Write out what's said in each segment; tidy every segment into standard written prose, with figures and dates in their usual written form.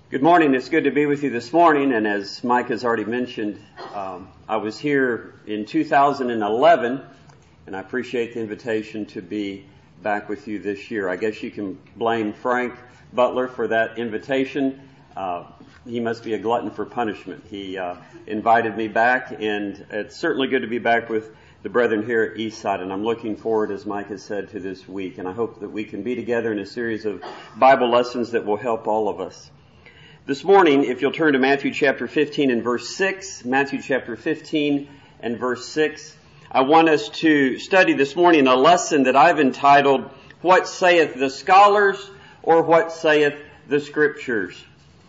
Good morning. It's good to be with you this morning. And as Mike has already mentioned, I was here in 2011, and I appreciate the invitation to be back with you this year. I guess you can blame Frank Butler for that invitation. He must be a glutton for punishment. He invited me back, and it's certainly good to be back with the brethren here at Eastside, and I'm looking forward, as Mike has said, to this week. And I hope that we can be together in a series of Bible lessons that will help all of us. This morning, if you'll turn to Matthew chapter 15 and verse 6, Matthew chapter 15 and verse 6, I want us to study this morning a lesson that I've entitled, What Saith the Scholars, or What Saith the Scriptures?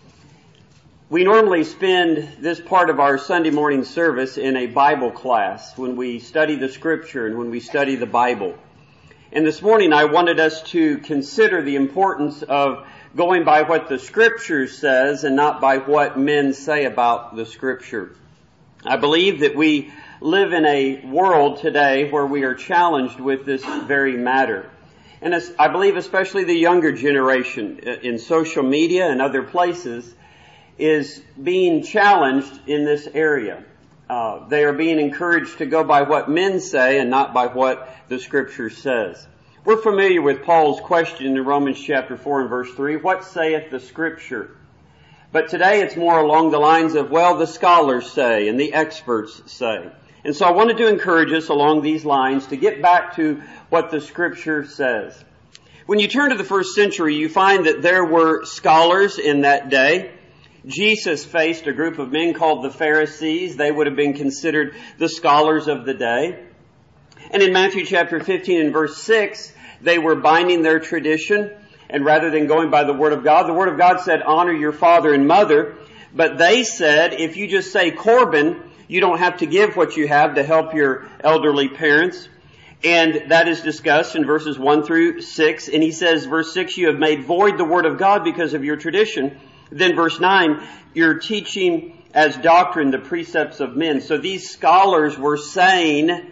We normally spend this part of our Sunday morning service in a Bible class when we study the Scripture and when we study the Bible. And this morning I wanted us to consider the importance of going by what the Scripture says and not by what men say about the Scripture. I believe that we live in a world today where we are challenged with this very matter. And I believe especially the younger generation in social media and other places is being challenged in this area. They are being encouraged to go by what men say and not by what the Scripture says. We're familiar with Paul's question in Romans chapter 4 and verse 3, what saith the Scripture? But today it's more along the lines of, well, the scholars say and the experts say. And so I wanted to encourage us along these lines to get back to what the Scripture says. When you turn to the first century, you find that there were scholars in that day. Jesus faced a group of men called the Pharisees. They would have been considered the scholars of the day. And in Matthew chapter 15 and verse 6, they were binding their tradition, and rather than going by the Word of God said, honor your father and mother. But they said, if you just say Corban, you don't have to give what you have to help your elderly parents. And that is discussed in verses 1 through 6. And he says, verse 6, you have made void the Word of God because of your tradition. Then verse 9, you're teaching as doctrine the precepts of men. So these scholars were saying,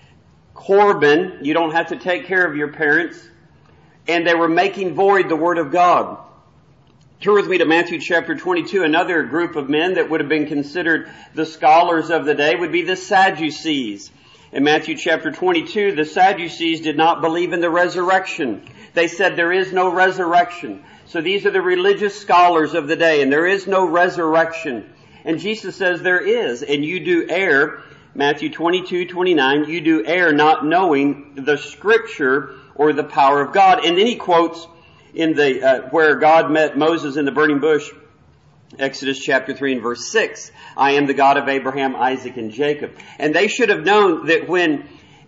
Corban, you don't have to take care of your parents. And they were making void the Word of God. Turn with me to Matthew chapter 22. Another group of men that would have been considered the scholars of the day would be the Sadducees. In Matthew chapter 22, the Sadducees did not believe in the resurrection. They said there is no resurrection. So these are the religious scholars of the day, and there is no resurrection. And Jesus says there is, and you do err. Matthew 22:29, you do err not knowing the Scripture or the power of God. And then he quotes in the where God met Moses in the burning bush, Exodus chapter 3 and verse 6, I am the God of Abraham, Isaac, and Jacob. And they should have known that when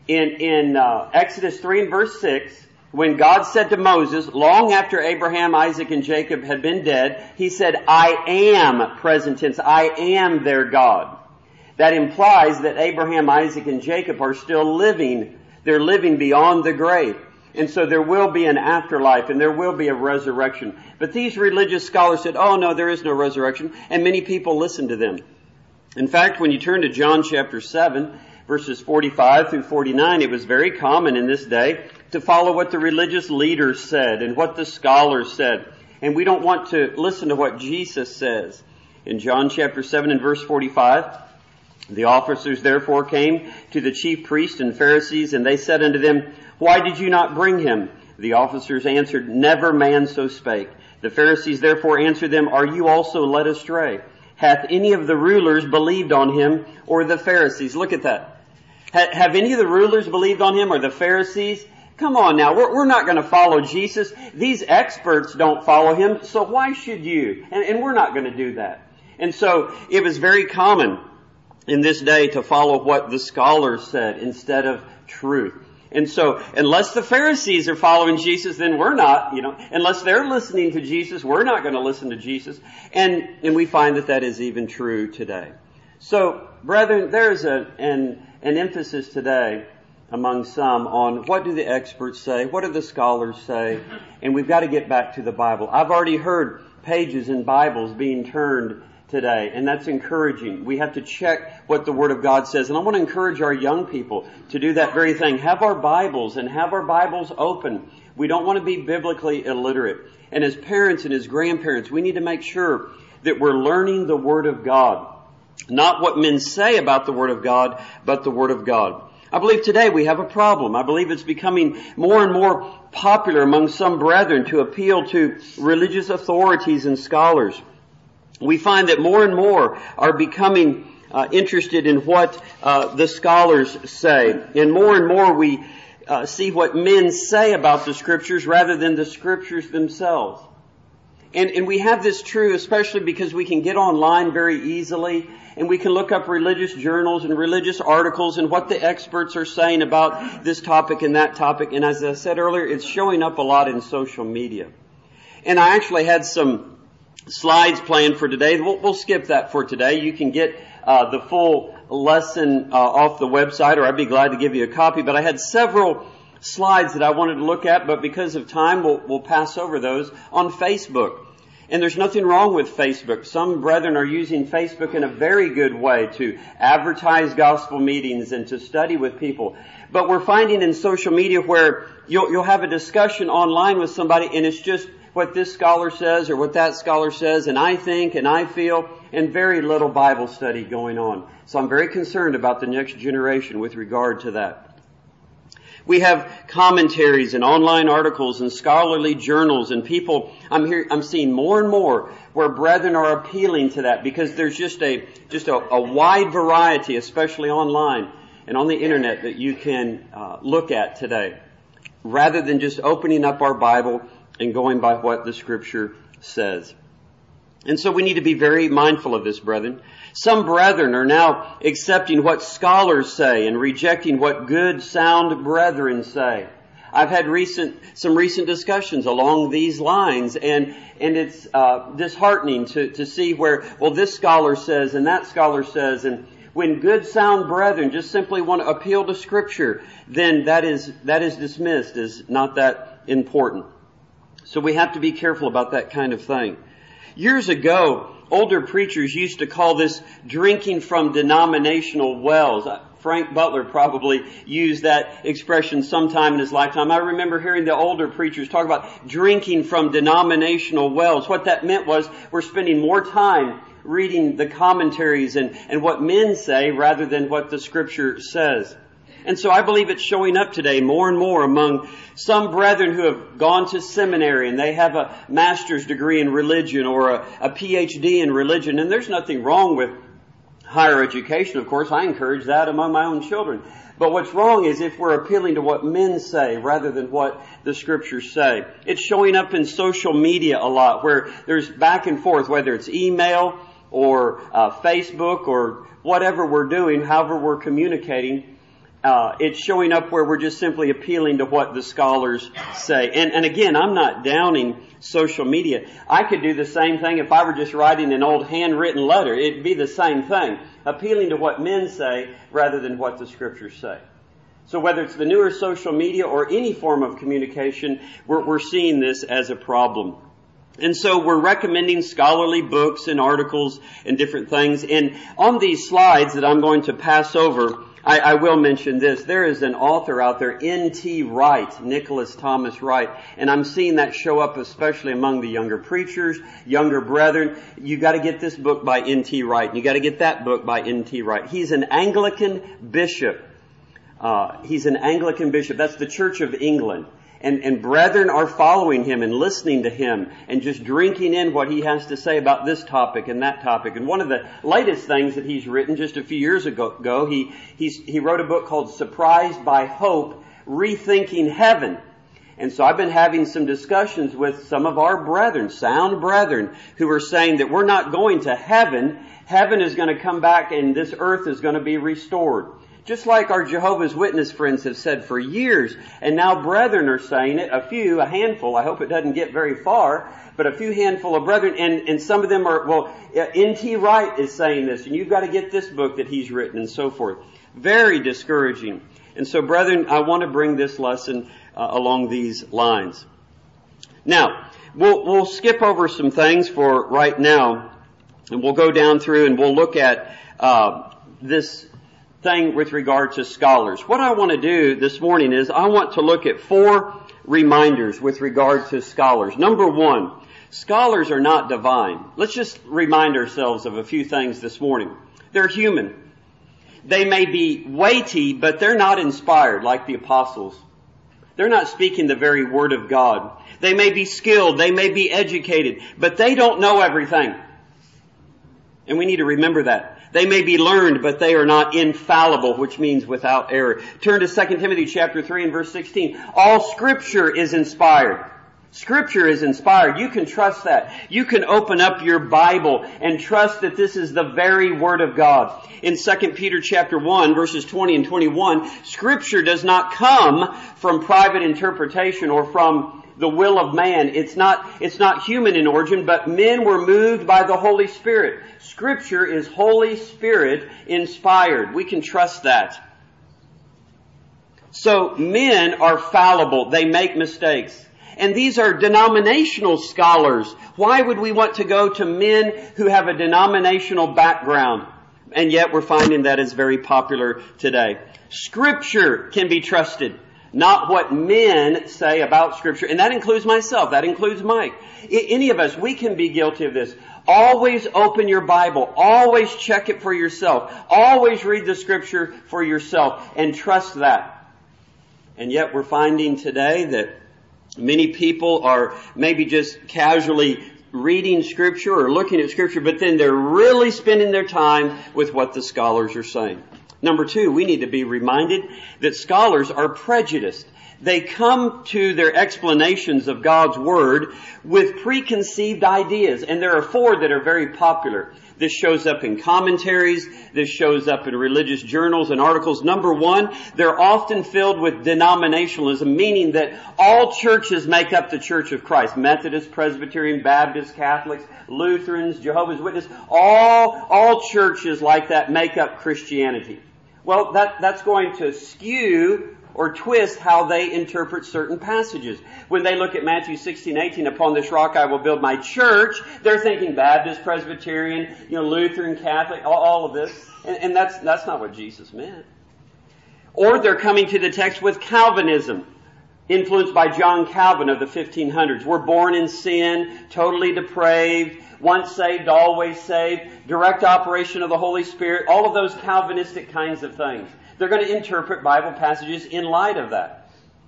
in Exodus 3 and verse 6, when God said to Moses, long after Abraham, Isaac, and Jacob had been dead, he said, I am, present tense, I am their God. That implies that Abraham, Isaac, and Jacob are still living. They're living beyond the grave. And so there will be an afterlife and there will be a resurrection. But these religious scholars said, oh no, there is no resurrection. And many people listened to them. In fact, when you turn to John chapter 7, verses 45 through 49, it was very common in this day to follow what the religious leaders said and what the scholars said. And we don't want to listen to what Jesus says. In John chapter 7 and verse 45, the officers therefore came to the chief priests and Pharisees, and they said unto them, why did you not bring him? The officers answered, never man so spake. The Pharisees therefore answered them, are you also led astray? Hath any of the rulers believed on him, or the Pharisees? Look at that. Have any of the rulers believed on him, or the Pharisees? Come on now, we're not going to follow Jesus. These experts don't follow him, so why should you? And we're not going to do that. And so it was very common in this day to follow what the scholars said instead of truth. And so, unless the Pharisees are following Jesus, then we're not, unless they're listening to Jesus, we're not going to listen to Jesus. And we find that is even true today. So, brethren, there's an emphasis today among some on what do the experts say, what do the scholars say, and we've got to get back to the Bible. I've already heard pages in Bibles being turned today, and that's encouraging. We have to check what the Word of God says, and I want to encourage our young people to do that very thing. Have our Bibles open We don't want to be biblically illiterate. And as parents and as grandparents, we need to make sure that we're learning the Word of God. Not what men say about the Word of God, but the Word of God. I believe today we have a problem. I believe it's becoming more and more popular among some brethren to appeal to religious authorities and scholars. We find that more and more are becoming interested in what the scholars say. And more we see what men say about the Scriptures rather than the Scriptures themselves. And we have this true especially because we can get online very easily and we can look up religious journals and religious articles and what the experts are saying about this topic and that topic. And as I said earlier, it's showing up a lot in social media. And I actually had some slides planned for today. We'll skip that for today. You can get the full lesson off the website, or I'd be glad to give you a copy. But I had several slides that I wanted to look at, but because of time, we'll pass over those on Facebook. And there's nothing wrong with Facebook. Some brethren are using Facebook in a very good way to advertise gospel meetings and to study with people. But we're finding in social media where you'll have a discussion online with somebody and it's just what this scholar says or what that scholar says, and I think and I feel, and very little Bible study going on. So I'm very concerned about the next generation with regard to that. We have commentaries and online articles and scholarly journals and people. I'm seeing more and more where brethren are appealing to that because there's just a wide variety, especially online and on the internet, that you can look at today, rather than just opening up our Bible and going by what the Scripture says. And so we need to be very mindful of this, brethren. Some brethren are now accepting what scholars say and rejecting what good, sound brethren say. I've had some recent discussions along these lines, and it's disheartening to see where, well, this scholar says and that scholar says, and when good, sound brethren just simply want to appeal to Scripture, then that is dismissed as not that important. So we have to be careful about that kind of thing. Years ago, older preachers used to call this drinking from denominational wells. Frank Butler probably used that expression sometime in his lifetime. I remember hearing the older preachers talk about drinking from denominational wells. What that meant was we're spending more time reading the commentaries and what men say rather than what the Scripture says. And so I believe it's showing up today more and more among some brethren who have gone to seminary and they have a master's degree in religion or a PhD in religion. And there's nothing wrong with higher education, of course. I encourage that among my own children. But what's wrong is if we're appealing to what men say rather than what the Scriptures say. It's showing up in social media a lot where there's back and forth, whether it's email or Facebook or whatever we're doing, however we're communicating. It's showing up where we're just simply appealing to what the scholars say. And again, I'm not downing social media. I could do the same thing if I were just writing an old handwritten letter. It'd be the same thing. Appealing to what men say rather than what the Scriptures say. So whether it's the newer social media or any form of communication, we're seeing this as a problem. And so we're recommending scholarly books and articles and different things. And on these slides that I'm going to pass over, I will mention this. There is an author out there, N.T. Wright, Nicholas Thomas Wright, and I'm seeing that show up especially among the younger preachers, younger brethren. You got to get this book by N.T. Wright, and you got to get that book by N.T. Wright. He's an Anglican bishop. That's the Church of England. And brethren are following him and listening to him and just drinking in what he has to say about this topic and that topic. And one of the latest things that he's written just a few years ago, he wrote a book called Surprised by Hope, Rethinking Heaven. And so I've been having some discussions with some of our brethren, sound brethren, who are saying that we're not going to heaven. Heaven is going to come back and this earth is going to be restored. Just like our Jehovah's Witness friends have said for years, and now brethren are saying it, a handful, I hope it doesn't get very far, but a few handful of brethren, and some of them are, N.T. Wright is saying this, and you've got to get this book that he's written, and so forth. Very discouraging. And so, brethren, I want to bring this lesson along these lines. Now, we'll skip over some things for right now, and we'll go down through and we'll look at this thing with regard to scholars. What I want to do this morning is I want to look at 4 reminders with regard to scholars. Number one, scholars are not divine. Let's just remind ourselves of a few things this morning. They're human. They may be weighty, but they're not inspired like the apostles. They're not speaking the very word of God. They may be skilled, they may be educated, but they don't know everything. And we need to remember that. They may be learned, but they are not infallible, which means without error. Turn to 2 Timothy chapter 3 and verse 16. All Scripture is inspired. Scripture is inspired. You can trust that. You can open up your Bible and trust that this is the very Word of God. In 2 Peter chapter 1, verses 20 and 21, Scripture does not come from private interpretation or from the will of man. It's not human in origin, but men were moved by the Holy Spirit. Scripture is Holy Spirit inspired. We can trust that. So men are fallible. They make mistakes. And these are denominational scholars. Why would we want to go to men who have a denominational background? And yet we're finding that is very popular today. Scripture can be trusted. Not what men say about Scripture. And that includes myself. That includes Mike. Any of us, we can be guilty of this. Always open your Bible. Always check it for yourself. Always read the Scripture for yourself. And trust that. And yet we're finding today that many people are maybe just casually reading Scripture or looking at Scripture, but then they're really spending their time with what the scholars are saying. Number two, we need to be reminded that scholars are prejudiced. They come to their explanations of God's Word with preconceived ideas, and there are four that are very popular. This shows up in commentaries. This shows up in religious journals and articles. Number one, they're often filled with denominationalism, meaning that all churches make up the Church of Christ. Methodist, Presbyterian, Baptist, Catholics, Lutherans, Jehovah's Witnesses, all churches like that make up Christianity. Well, that's going to skew or twist how they interpret certain passages. When they look at Matthew 16:18, upon this rock I will build my church, they're thinking Baptist, Presbyterian, Lutheran, Catholic, all of this. And that's not what Jesus meant. Or they're coming to the text with Calvinism, influenced by John Calvin of the 1500s. We're born in sin, totally depraved, once saved, always saved, direct operation of the Holy Spirit, all of those Calvinistic kinds of things. They're going to interpret Bible passages in light of that.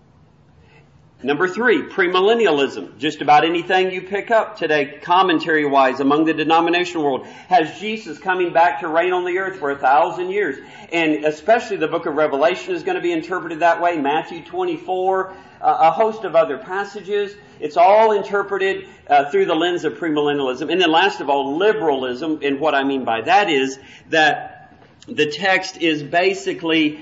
Number three, premillennialism. Just about anything you pick up today, commentary-wise, among the denominational world, has Jesus coming back to reign on the earth for 1,000 years. And especially the book of Revelation is going to be interpreted that way. Matthew 24, a host of other passages. It's all interpreted through the lens of premillennialism. And then last of all, liberalism. And what I mean by that is that the text is basically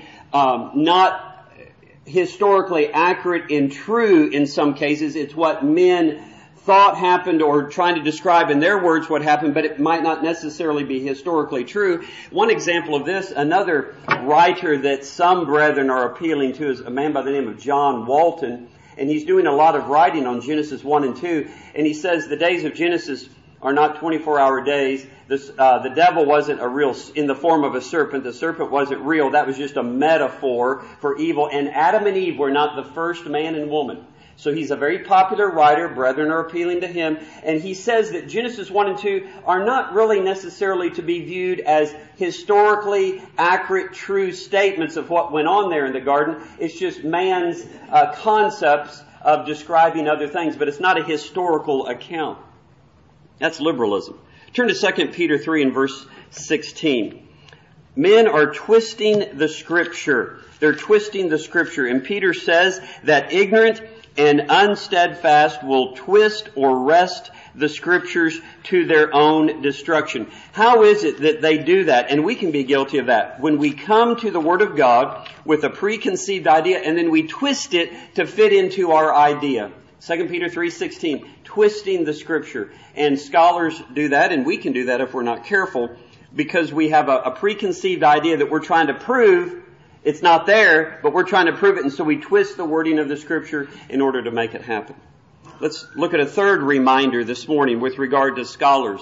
not historically accurate and true in some cases. It's what men thought happened or trying to describe in their words what happened, but it might not necessarily be historically true. One example of this, another writer that some brethren are appealing to is a man by the name of John Walton, and he's doing a lot of writing on Genesis 1 and 2, and he says the days of Genesis are not 24-hour days. The devil wasn't in the form of a serpent. The serpent wasn't real. That was just a metaphor for evil. And Adam and Eve were not the first man and woman. So he's a very popular writer. Brethren are appealing to him. And he says that Genesis 1 and 2 are not really necessarily to be viewed as historically accurate, true statements of what went on there in the garden. It's just man's concepts of describing other things. But it's not a historical account. That's liberalism. Turn to 2 Peter 3 and verse 16. Men are twisting the Scripture. They're twisting the Scripture. And Peter says that ignorant and unsteadfast will twist or wrest the Scriptures to their own destruction. How is it that they do that? And we can be guilty of that. When we come to the Word of God with a preconceived idea and then we twist it to fit into our idea. 2 Peter 3:16, twisting the Scripture. And scholars do that, and we can do that if we're not careful, because we have a preconceived idea that we're trying to prove it's not there, but we're trying to prove it, and so we twist the wording of the Scripture in order to make it happen. Let's look at a third reminder this morning with regard to scholars.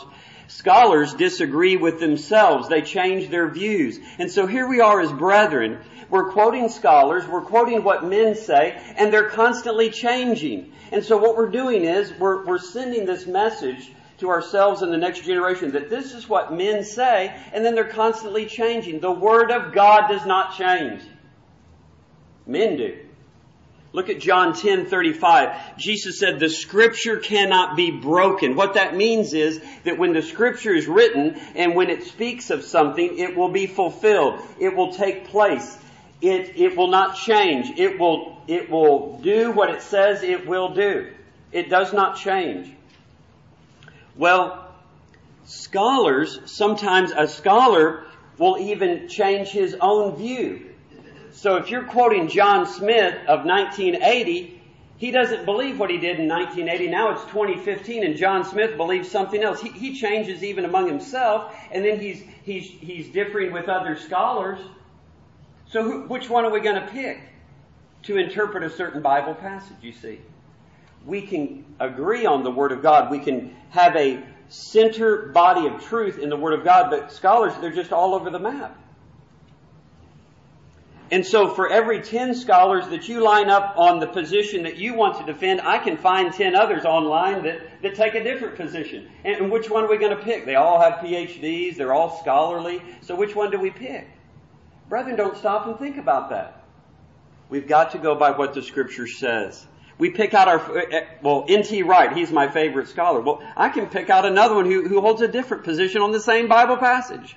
Scholars disagree with themselves. They change their views. And so here we are as brethren. We're quoting scholars. We're quoting what men say. And they're constantly changing. And so what we're doing is we're sending this message to ourselves and the next generation that this is what men say. And then they're constantly changing. The Word of God does not change. Men do. Look at John 10:35. Jesus said, the Scripture cannot be broken. What that means is that when the Scripture is written and when it speaks of something, it will be fulfilled. It will take place. It will not change. It will do what it says it will do. It does not change. Well, sometimes a scholar will even change his own view. So if you're quoting John Smith of 1980, he doesn't believe what he did in 1980. Now it's 2015 and John Smith believes something else. He changes even among himself, and then he's differing with other scholars. So which one are we going to pick to interpret a certain Bible passage, you see? We can agree on the Word of God. We can have a center body of truth in the Word of God, but scholars, they're just all over the map. And so for every 10 scholars that you line up on the position that you want to defend, I can find 10 others online that take a different position. And which one are we going to pick? They all have PhDs. They're all scholarly. So which one do we pick? Brethren, don't stop and think about that. We've got to go by what the Scripture says. We pick out N.T. Wright, he's my favorite scholar. Well, I can pick out another one who holds a different position on the same Bible passage.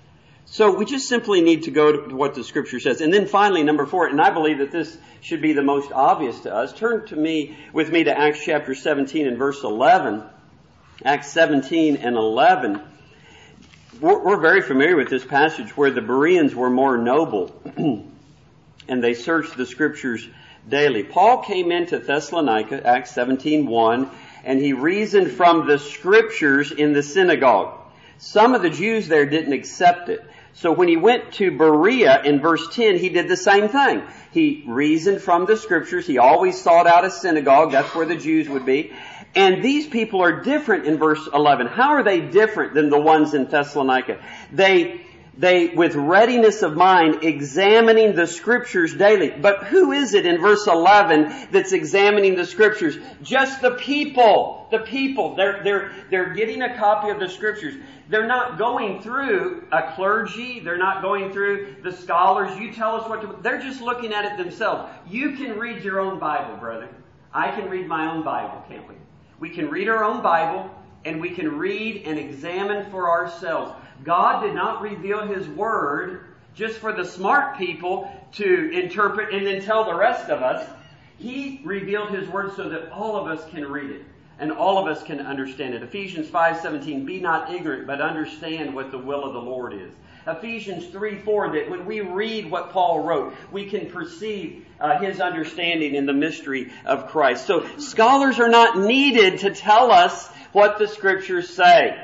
So we just simply need to go to what the Scripture says. And then finally, number 4, and I believe that this should be the most obvious to us. Turn with me to Acts chapter 17 and verse 11. Acts 17 and 11. We're very familiar with this passage where the Bereans were more noble and they searched the Scriptures daily. Paul came into Thessalonica, Acts 17:1, and he reasoned from the Scriptures in the synagogue. Some of the Jews there didn't accept it. So when he went to Berea in verse 10, he did the same thing. He reasoned from the Scriptures. He always sought out a synagogue. That's where the Jews would be. And these people are different in verse 11. How are they different than the ones in Thessalonica? They, with readiness of mind, examining the Scriptures daily. But who is it in verse 11 that's examining the Scriptures? Just the people. The people. They're getting a copy of the Scriptures. They're not going through a clergy. They're not going through the scholars. You tell us what to... They're just looking at it themselves. You can read your own Bible, brother. I can read my own Bible, can't we? We can read our own Bible, and we can read and examine for ourselves. God did not reveal His Word just for the smart people to interpret and then tell the rest of us. He revealed His Word so that all of us can read it. And all of us can understand it. Ephesians 5:17, be not ignorant, but understand what the will of the Lord is. Ephesians 3:4, that when we read what Paul wrote, we can perceive his understanding in the mystery of Christ. So scholars are not needed to tell us what the Scriptures say.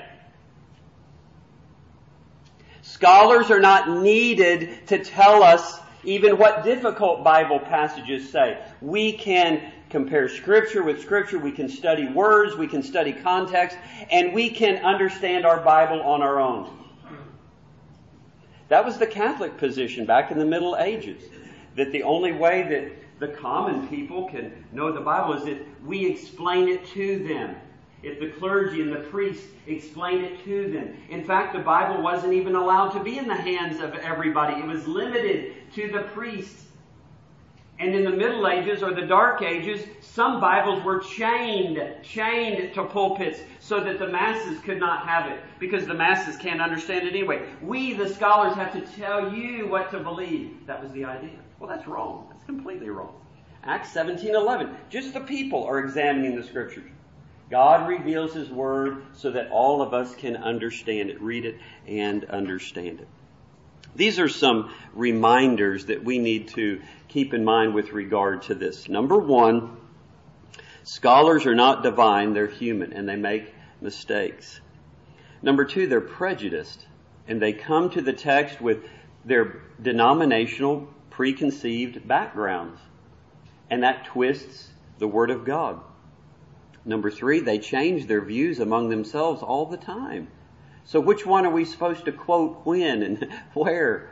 Scholars are not needed to tell us even what difficult Bible passages say. We can compare Scripture with Scripture. We can study words. We can study context. And we can understand our Bible on our own. That was the Catholic position back in the Middle Ages. That the only way that the common people can know the Bible is that we explain it to them. If the clergy and the priests explained it to them. In fact, the Bible wasn't even allowed to be in the hands of everybody. It was limited to the priests. And in the Middle Ages or the Dark Ages, some Bibles were chained to pulpits so that the masses could not have it, because the masses can't understand it anyway. We, the scholars, have to tell you what to believe. That was the idea. Well, that's wrong. That's completely wrong. Acts 17:11. Just the people are examining the Scriptures. God reveals His Word so that all of us can understand it, read it, and understand it. These are some reminders that we need to keep in mind with regard to this. Number 1, scholars are not divine, they're human, and they make mistakes. Number 2, they're prejudiced, and they come to the text with their denominational preconceived backgrounds, and that twists the Word of God. Number 3, they change their views among themselves all the time. So which one are we supposed to quote when and where?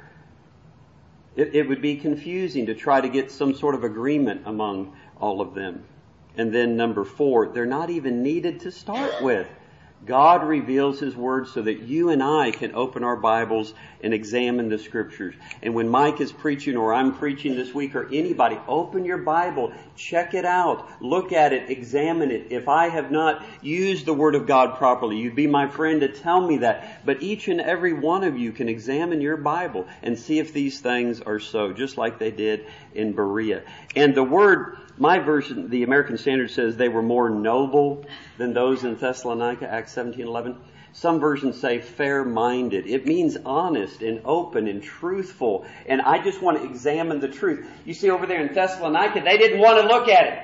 It would be confusing to try to get some sort of agreement among all of them. And then number 4, they're not even needed to start with. God reveals His Word so that you and I can open our Bibles and examine the Scriptures. And when Mike is preaching or I'm preaching this week or anybody, open your Bible, check it out, look at it, examine it. If I have not used the Word of God properly, you'd be my friend to tell me that. But each and every one of you can examine your Bible and see if these things are so, just like they did in Berea. And the word, my version, the American Standard says they were more noble than those in Thessalonica, Acts 17:11. Some versions say fair-minded. It means honest and open and truthful. And I just want to examine the truth. You see over there in Thessalonica, they didn't want to look at it.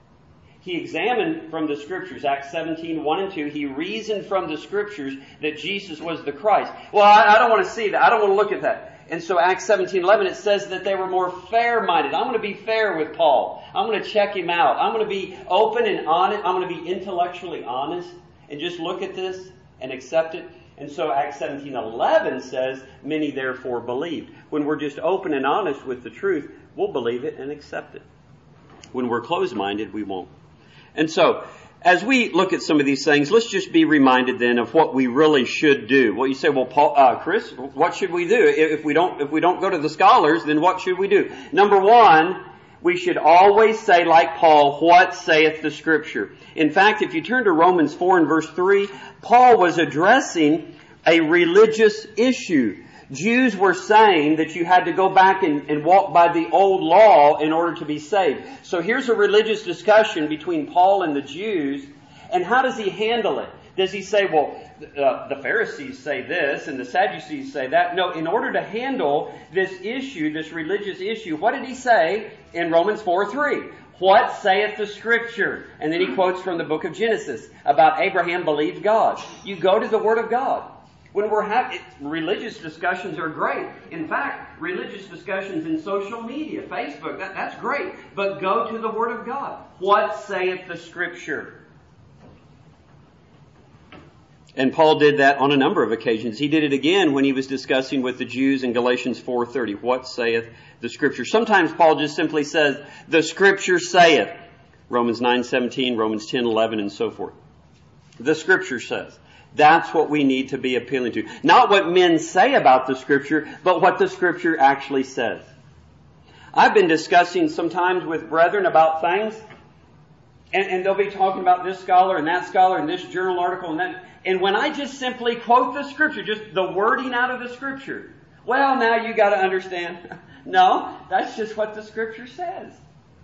He examined from the Scriptures, Acts 17:1 and 2. He reasoned from the Scriptures that Jesus was the Christ. Well, I don't want to see that. I don't want to look at that. And so Acts 17:11, it says that they were more fair-minded. I'm going to be fair with Paul. I'm going to check him out. I'm going to be open and honest. I'm going to be intellectually honest and just look at this and accept it. And so Acts 17:11 says, many therefore believed. When we're just open and honest with the truth, we'll believe it and accept it. When we're closed-minded, we won't. And so, as we look at some of these things, let's just be reminded then of what we really should do. Well, you say, well, Chris, what should we do? If we don't go to the scholars, then what should we do? Number 1, we should always say, like Paul, what saith the Scripture? In fact, if you turn to Romans 4 and verse 3, Paul was addressing a religious issue. Jews were saying that you had to go back and walk by the old law in order to be saved. So here's a religious discussion between Paul and the Jews. And how does he handle it? Does he say, well, the Pharisees say this and the Sadducees say that? No, in order to handle this issue, this religious issue, what did he say in Romans 4:3? What saith the Scripture? And then he quotes from the book of Genesis about Abraham believed God. You go to the Word of God. When we're having religious discussions are great. In fact, religious discussions in social media, Facebook, that's great. But go to the Word of God. What saith the Scripture? And Paul did that on a number of occasions. He did it again when he was discussing with the Jews in Galatians 4:30. What saith the Scripture? Sometimes Paul just simply says, the Scripture saith. Romans 9:17, Romans 10:11, and so forth. The Scripture says. That's what we need to be appealing to. Not what men say about the Scripture, but what the Scripture actually says. I've been discussing sometimes with brethren about things, and they'll be talking about this scholar and this journal article and that. And when I just simply quote the Scripture, just the wording out of the Scripture, well, now you got to understand. No, that's just what the Scripture says.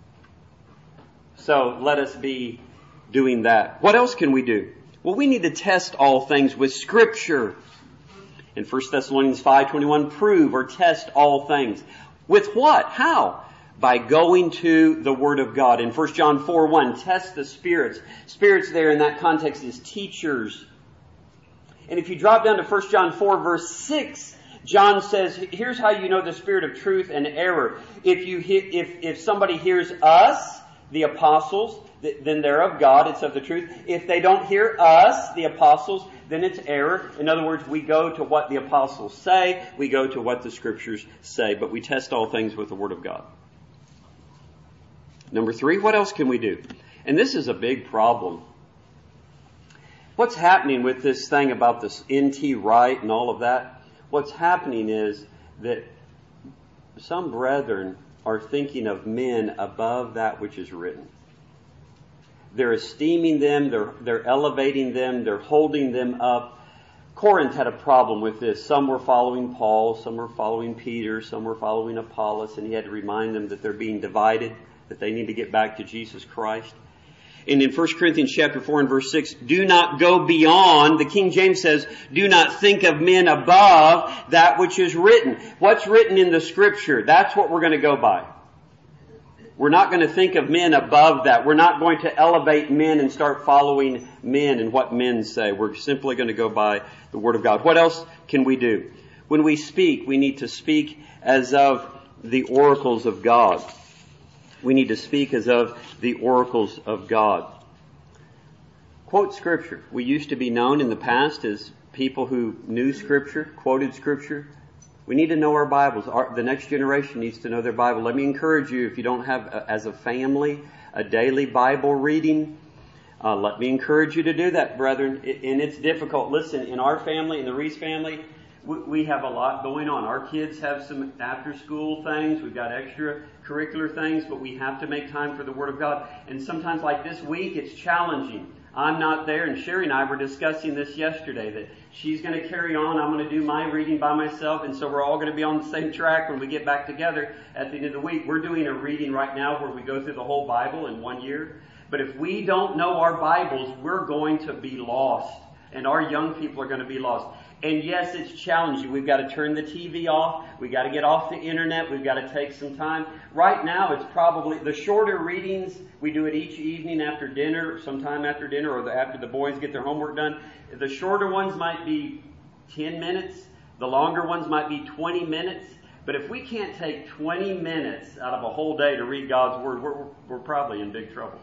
So let us be doing that. What else can we do? Well, we need to test all things with Scripture. In 1 Thessalonians 5:21, prove or test all things. With what? How? By going to the Word of God. In 1 John 4:1, test the spirits. Spirits there in that context is teachers. And if you drop down to 1 John 4 verse 6, John says, here's how you know the spirit of truth and error. If somebody hears us, the apostles, then they're of God, it's of the truth. If they don't hear us, the apostles, then it's error. In other words, we go to what the apostles say, we go to what the Scriptures say, but we test all things with the Word of God. Number 3, what else can we do? And this is a big problem. What's happening with this thing about this N.T. Wright and all of that? What's happening is that some brethren are thinking of men above that which is written. They're esteeming them, they're elevating them, they're holding them up. Corinth had a problem with this. Some were following Paul, some were following Peter, some were following Apollos, and he had to remind them that they're being divided, that they need to get back to Jesus Christ. And in 1 Corinthians chapter 4 and verse 6, do not go beyond, the King James says, do not think of men above that which is written. What's written in the Scripture, that's what we're going to go by. We're not going to think of men above that. We're not going to elevate men and start following men and what men say. We're simply going to go by the Word of God. What else can we do? When we speak, we need to speak as of the oracles of God. We need to speak as of the oracles of God. Quote Scripture. We used to be known in the past as people who knew Scripture, quoted Scripture. We need to know our Bibles. The next generation needs to know their Bible. Let me encourage you, if you don't have, as a family, a daily Bible reading, let me encourage you to do that, brethren. And it's difficult. Listen, in our family, in the Reese family, we have a lot going on. Our kids have some after-school things. We've got extracurricular things, but we have to make time for the Word of God. And sometimes, like this week, it's challenging. I'm not there, and Sherry and I were discussing this yesterday, that she's going to carry on. I'm going to do my reading by myself, and so we're all going to be on the same track when we get back together at the end of the week. We're doing a reading right now where we go through the whole Bible in 1 year. But if we don't know our Bibles, we're going to be lost, and our young people are going to be lost. And yes, it's challenging. We've got to turn the TV off. We've got to get off the internet. We've got to take some time. Right now, it's probably the shorter readings. We do it each evening after dinner, sometime after dinner, or after the boys get their homework done. The shorter ones might be 10 minutes. The longer ones might be 20 minutes. But if we can't take 20 minutes out of a whole day to read God's Word, we're probably in big trouble.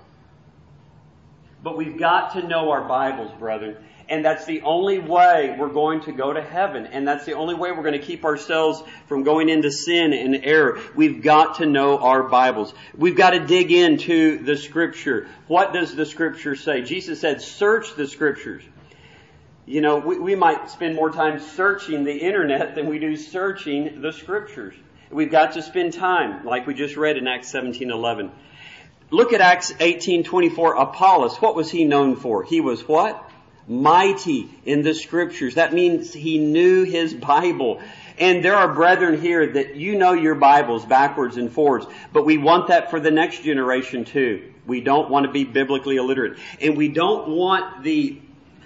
But we've got to know our Bibles, brethren. And that's the only way we're going to go to heaven. And that's the only way we're going to keep ourselves from going into sin and error. We've got to know our Bibles. We've got to dig into the Scripture. What does the Scripture say? Jesus said, search the Scriptures. You know, we might spend more time searching the internet than we do searching the Scriptures. We've got to spend time, like we just read in Acts 17:11. Look at Acts 18:24. Apollos, what was he known for? He was what? Mighty in the Scriptures. That means he knew his Bible. And there are brethren here that you know your Bibles backwards and forwards, but we want that for the next generation too. We don't want to be biblically illiterate. And we don't want the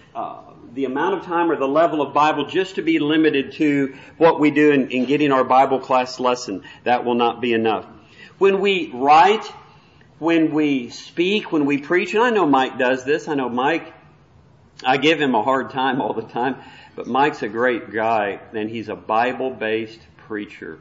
amount of time or the level of Bible just to be limited to what we do in getting our Bible class lesson. That will not be enough. When we write, when we speak, when we preach, and I know Mike does this. I know Mike, I give him a hard time all the time, but Mike's a great guy, and he's a Bible-based preacher.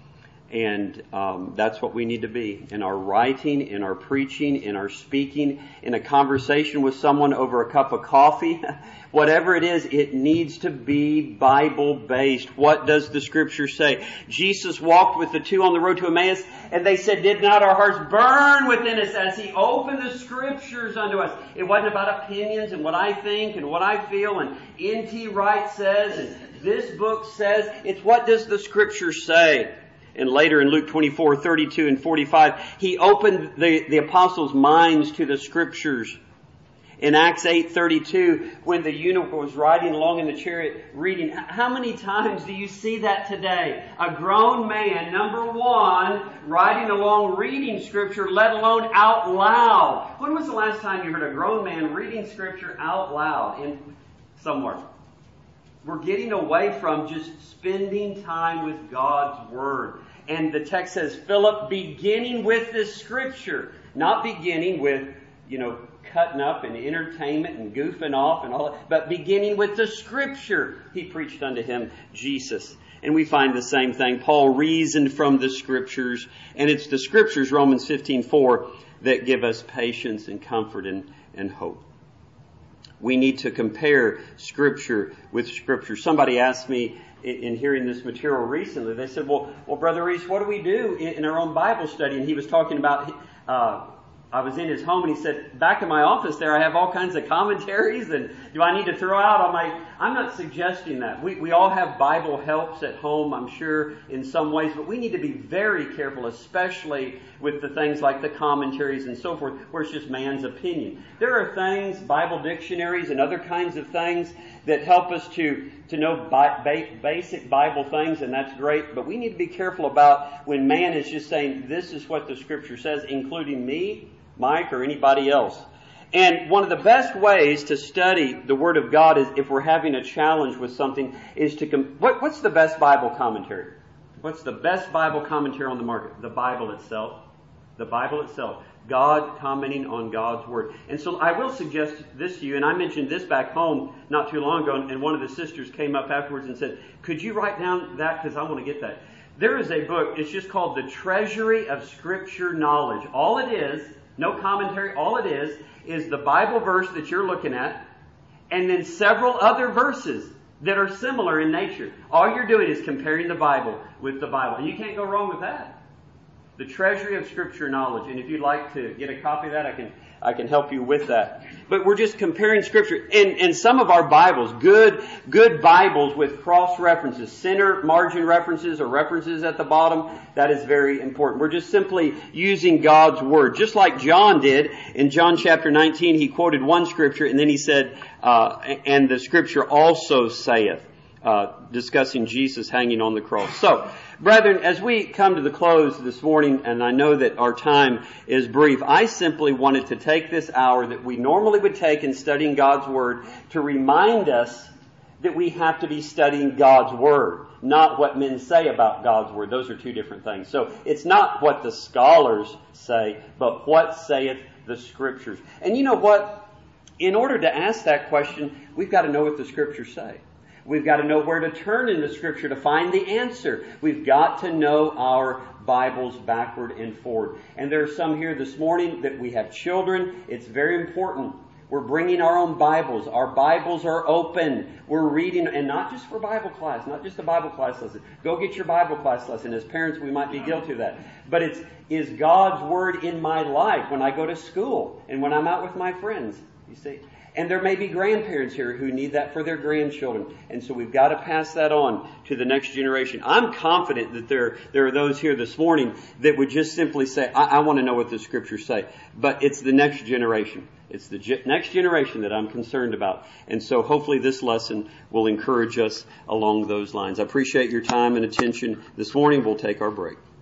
And that's what we need to be in our writing, in our preaching, in our speaking, in a conversation with someone over a cup of coffee. Whatever it is, it needs to be Bible-based. What does the Scripture say? Jesus walked with the two on the road to Emmaus, and they said, did not our hearts burn within us as He opened the Scriptures unto us? It wasn't about opinions and what I think and what I feel and N.T. Wright says and this book says. It's what does the Scripture say? And later in Luke 24:32 and 45, He opened the apostles' minds to the Scriptures. In Acts 8:32, when the eunuch was riding along in the chariot reading, how many times do you see that today? A grown man, number one, riding along reading Scripture, let alone out loud. When was the last time you heard a grown man reading Scripture out loud in somewhere? We're getting away from just spending time with God's Word. And the text says, Philip, beginning with this Scripture, not beginning with, cutting up and entertainment and goofing off and all that, but beginning with the Scripture, he preached unto him Jesus. And we find the same thing. Paul reasoned from the Scriptures, and it's the Scriptures, Romans 15:4, that give us patience and comfort and hope. We need to compare Scripture with Scripture. Somebody asked me in hearing this material recently, they said, well, Brother Reese, what do we do in our own Bible study? And he was talking about, I was in his home, and he said, back in my office there, I have all kinds of commentaries, and do I need to throw out? I'm not suggesting that. We all have Bible helps at home, I'm sure, in some ways, but we need to be very careful, especially with the things like the commentaries and so forth, where it's just man's opinion. There are things, Bible dictionaries and other kinds of things that help us to know basic Bible things, and that's great, but we need to be careful about when man is just saying, this is what the Scripture says, including me, Mike, or anybody else. And one of the best ways to study the Word of God is, if we're having a challenge with something, is to what's the best Bible commentary? What's the best Bible commentary on the market? The Bible itself. The Bible itself. God commenting on God's Word. And so I will suggest this to you, and I mentioned this back home not too long ago, and one of the sisters came up afterwards and said, could you write down that, because I want to get that. There is a book, it's just called The Treasury of Scripture Knowledge. All it is, no commentary, all it is the Bible verse that you're looking at, and then several other verses that are similar in nature. All you're doing is comparing the Bible with the Bible. And you can't go wrong with that. The treasury of Scripture knowledge. And if you'd like to get a copy of that, I can help you with that. But we're just comparing Scripture. And some of our Bibles, good Bibles with cross references, center margin references or references at the bottom, that is very important. We're just simply using God's Word. Just like John did in John chapter 19, he quoted one Scripture and then he said, and the Scripture also saith, discussing Jesus hanging on the cross. So, brethren, as we come to the close this morning, and I know that our time is brief, I simply wanted to take this hour that we normally would take in studying God's Word to remind us that we have to be studying God's Word, not what men say about God's Word. Those are two different things. So it's not what the scholars say, but what saith the Scriptures. And you know what? In order to ask that question, we've got to know what the Scriptures say. We've got to know where to turn in the Scripture to find the answer. We've got to know our Bibles backward and forward. And there are some here this morning that we have children. It's very important. We're bringing our own Bibles. Our Bibles are open. We're reading, and not just for Bible class, not just a Bible class lesson. Go get your Bible class lesson. As parents, we might be guilty of that. But is God's Word in my life when I go to school and when I'm out with my friends? You see? And there may be grandparents here who need that for their grandchildren. And so we've got to pass that on to the next generation. I'm confident that there are those here this morning that would just simply say, I want to know what the Scriptures say. But it's the next generation. It's the next generation that I'm concerned about. And so hopefully this lesson will encourage us along those lines. I appreciate your time and attention this morning. We'll take our break.